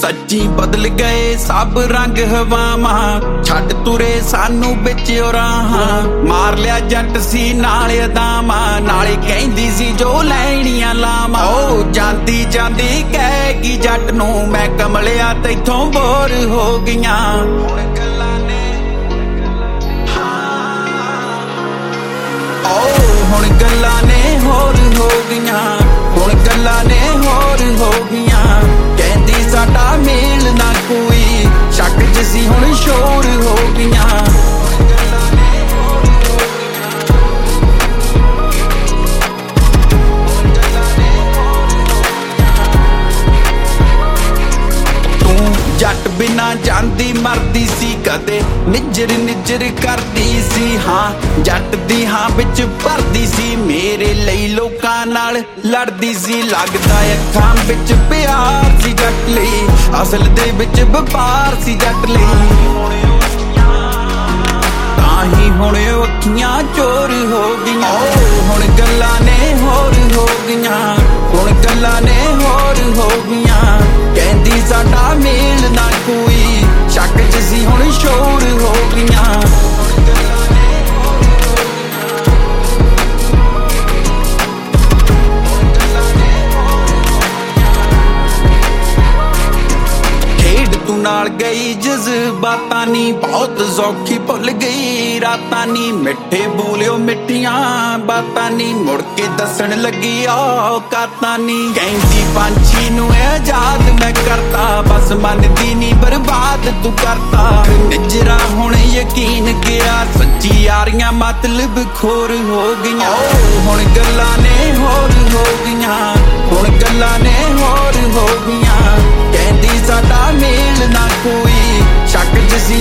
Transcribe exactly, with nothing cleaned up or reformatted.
सच्ची बदल गए सब रंग हवावां छड्ड तुरे सानू बिच राहां मार लिया जट सी नाले अदावां नाले कहंदी सी जो लैणियां लावां ओ जांदी जांदी कहगी जट नूं मैं कमलिया तैथों बोर हो गईयां हुण गल्लां ने होर हो गईयां हुण गल्लां ने होर हो गईयां कहंदी साडा मेल ना कोई शक च सी हुण शोर हो गईयां जट बिना जांदी मरदी सी कदे निजर निजर करदी सी हाँ जट दी हाँ बिच भरदी सी मेरे लई लोकां नाल लड़दी सी लगदा अखां बिच प्यार सी जट लई असल दे बिच व्यापार सी जट लई ताही हुण अखियां चोर हो गईयां हुण गल्लां ने होर हो गईयां हुण गल्लां ने होर हो गईयां कहंदी साडा मेल ना कोई शक च सी हुण शोर हो गईयां नाल गई जज्बातां नी बहुत सौखी भुल गई रातां नी मिठे बोलियो मिठियां बातां नी मुड़ के दसन लगी औकातां नी कहंदी पंछी नूं आजाद मैं करता बस मनदी नी बर्बाद तू करता निजरा हुण यकीन गया सच्ची यारियां मतलब खोर हो गईयां हुण गल्लां ने होर हो गईयां हुण गल्लां ने होर हो गईयां कहंदी साडा मेल ना कोई शक च सी